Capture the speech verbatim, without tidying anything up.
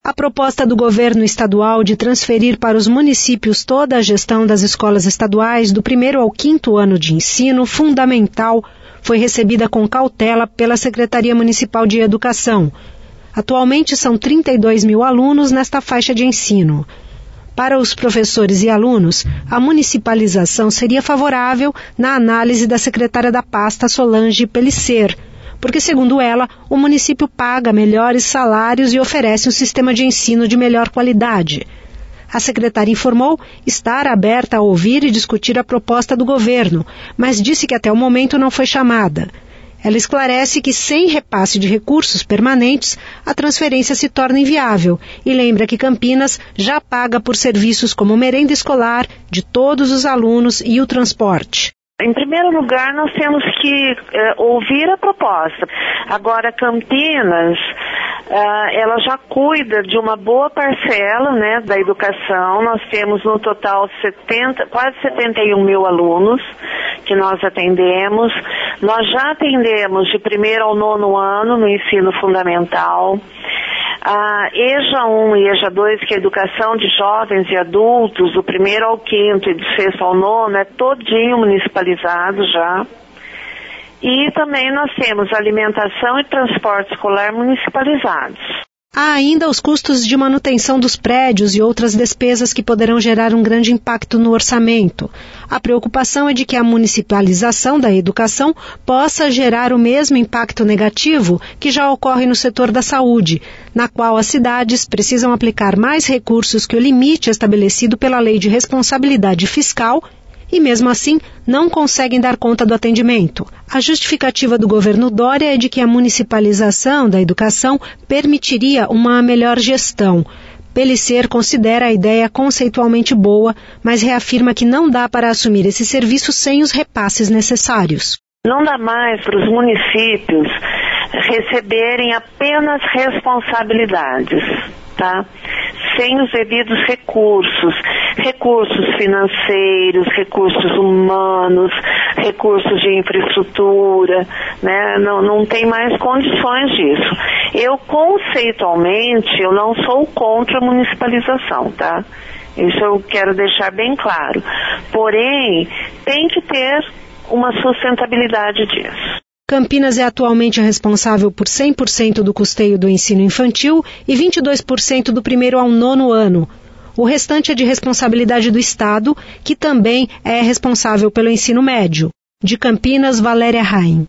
A proposta do governo estadual de transferir para os municípios toda a gestão das escolas estaduais do primeiro ao quinto ano de ensino fundamental foi recebida com cautela pela Secretaria Municipal de Educação. Atualmente são trinta e dois mil alunos nesta faixa de ensino. Para os professores e alunos, a municipalização seria favorável na análise da secretária da pasta, Solange Pellicer, porque, segundo ela, o município paga melhores salários e oferece um sistema de ensino de melhor qualidade. A secretária informou estar aberta a ouvir e discutir a proposta do governo, mas disse que até o momento não foi chamada. Ela esclarece que, sem repasse de recursos permanentes, a transferência se torna inviável e lembra que Campinas já paga por serviços como merenda escolar de todos os alunos e o transporte. Em primeiro lugar, nós temos que eh, ouvir a proposta. Agora, Campinas, eh, ela já cuida de uma boa parcela, né, da educação. Nós temos no total setenta, quase setenta e um mil alunos que nós atendemos. Nós já atendemos de primeiro ao nono ano no ensino fundamental. A EJA um e EJA dois, que é a educação de jovens e adultos, do primeiro ao quinto e do sexto ao nono, é todinho municipalizado já. E também nós temos alimentação e transporte escolar municipalizados. Há ainda os custos de manutenção dos prédios e outras despesas que poderão gerar um grande impacto no orçamento. A preocupação é de que a municipalização da educação possa gerar o mesmo impacto negativo que já ocorre no setor da saúde, na qual as cidades precisam aplicar mais recursos que o limite estabelecido pela Lei de Responsabilidade Fiscal e, mesmo assim, não conseguem dar conta do atendimento. A justificativa do governo Dória é de que a municipalização da educação permitiria uma melhor gestão. Pellicer considera a ideia conceitualmente boa, mas reafirma que não dá para assumir esse serviço sem os repasses necessários. Não dá mais para os municípios receberem apenas responsabilidades, tá? Sem os devidos recursos, recursos financeiros, recursos humanos, recursos de infraestrutura, né? Não, não tem mais condições disso. Eu, conceitualmente, eu não sou contra a municipalização, tá? Isso eu quero deixar bem claro. Porém, tem que ter uma sustentabilidade disso. Campinas é atualmente responsável por cem por cento do custeio do ensino infantil e vinte e dois por cento do primeiro ao nono ano. O restante é de responsabilidade do Estado, que também é responsável pelo ensino médio. De Campinas, Valéria Raim.